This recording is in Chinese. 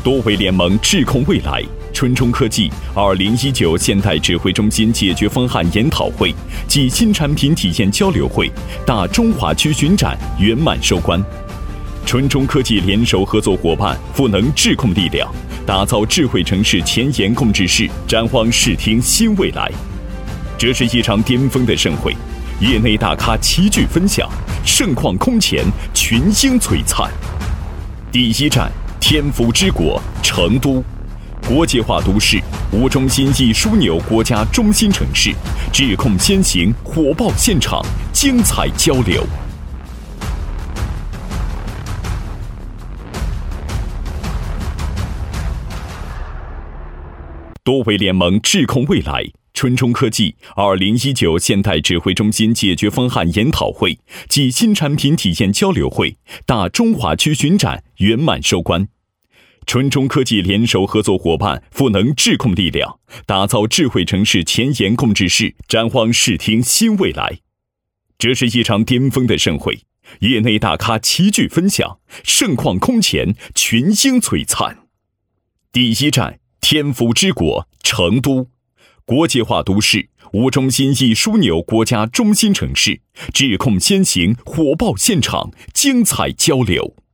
多维联盟智控未来，春中科技2019现代指挥中心解决方案研讨会暨新产品体验交流会大中华区巡展圆满收官。春中科技联手合作伙伴，赋能智控力量，打造智慧城市前沿控制室，展望视听新未来。这是一场巅峰的盛会，业内大咖齐聚分享，盛况空前，群星璀璨。第一站，天府之国成都，国际化都市，5中心翼枢纽国家中心城市，智控先行，火爆现场，精彩交流。多维联盟智控未来，春中科技2019现代指挥中心解决方案研讨会暨新产品体验交流会大中华区巡展圆满收官。春中科技联手合作伙伴，赋能智控力量，打造智慧城市前沿控制室，展望视听新未来。这是一场巅峰的盛会，业内大咖齐聚分享，盛况空前，群星璀璨。第一站，天府之国成都，国际化都市，5中心翼枢纽国家中心城市，智控先行，火爆现场，精彩交流。